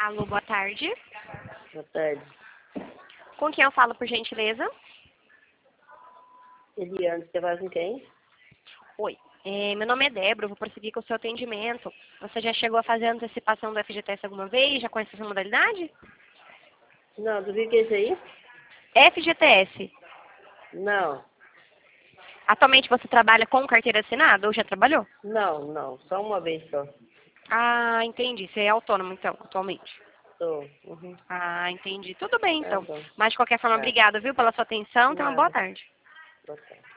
Alô, boa tarde. Boa tarde. Com quem eu falo, por gentileza? Eliane, você vai com quem? Oi. Meu nome é Débora, eu vou prosseguir com o seu atendimento. Você já chegou a fazer a antecipação do FGTS alguma vez? Já conhece essa modalidade? Não, do que é isso aí? FGTS. Não, Atualmente você trabalha com carteira assinada ou já trabalhou? não, só uma vez só. Ah, entendi. Você é autônomo, então, atualmente. Tô. Uhum. Ah, entendi. Tudo bem, Tá então. bom. Mas, de qualquer forma, Tá. obrigada, viu, pela sua atenção. Tenha uma boa Nada. tarde. Boa tarde.